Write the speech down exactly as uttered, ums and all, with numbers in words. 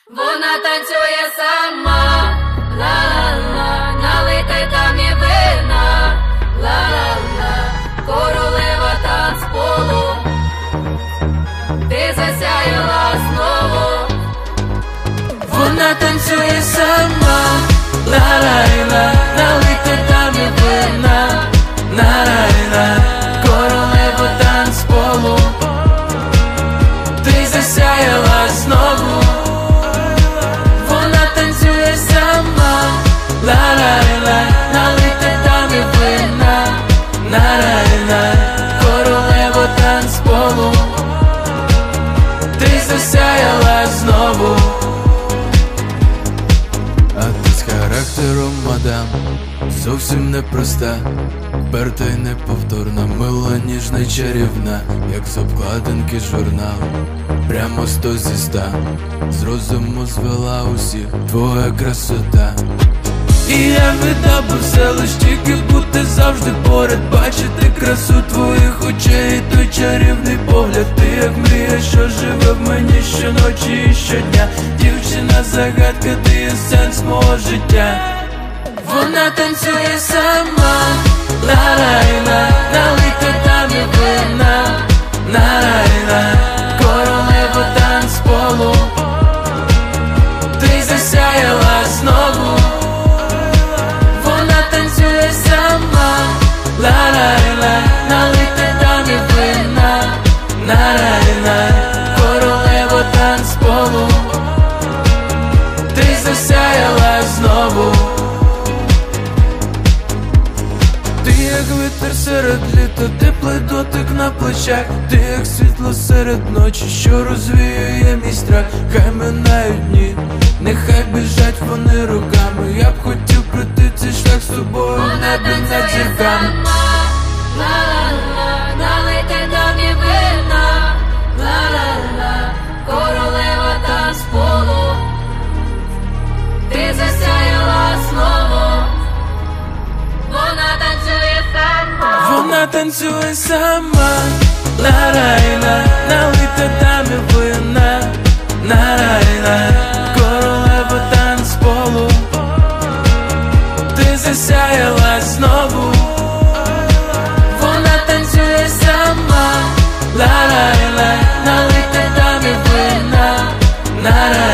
Вона танцює сама, ла-ла-ла, налийте там і вина, ла-ла-ла, королева танцполу, ти засяяла знову. Вона танцює сама, ла-ла-ла, налийте там і вина, ла-ла-ла, королева танцполу, ти засяяла знову. Вона танцює сама, ла-ла-ла, налийте там і вина, ла-ла-ла, королева танцполу, ти засяяла знову. А ти з характером, мадам, зовсім непроста, вперта й неповторна, мила, ніжна й чарівна, як з обкладинки журналу, прямо сто зі ста, з розуму звела усіх твоя красота. І я віддав би все, лиш тільки бути завжди поряд, бачити красу твоїх очей і той чарівний погляд. Ти як мрія, що живе в мені щоночі і щодня, дівчина загадка, ти є сенс мого життя. Вона танцює сама, ла-ла-ла, налийте там і вина, ла-ла-ла, королева танцполу, ти засяяла знову. Вона танцює сама, ла-ла-ла, налийте там і вина, ла-ла-ла, королева танцполу, ти засяяла знову. Ти як вітер серед літа, теплий дотик на плечах, ти як світло серед ночі, що розвіює мій страх. Хай минають дні, нехай біжать вони руками, я б хотів пройти цей шлях з тобою в небі над зірками. Ла-ла-ла, налийте там і вина, ла-ла-ла, королева танцполу, ти засяяла знову. Вона танцює сама, Вона танцює сама, ла-ла-ла, налийте там і вина, ла-ла-ла, королева танцполу, ти засяяла знову. Вона танцює сама, ла-ла-ла, налийте там і вина, ла-ла-ла.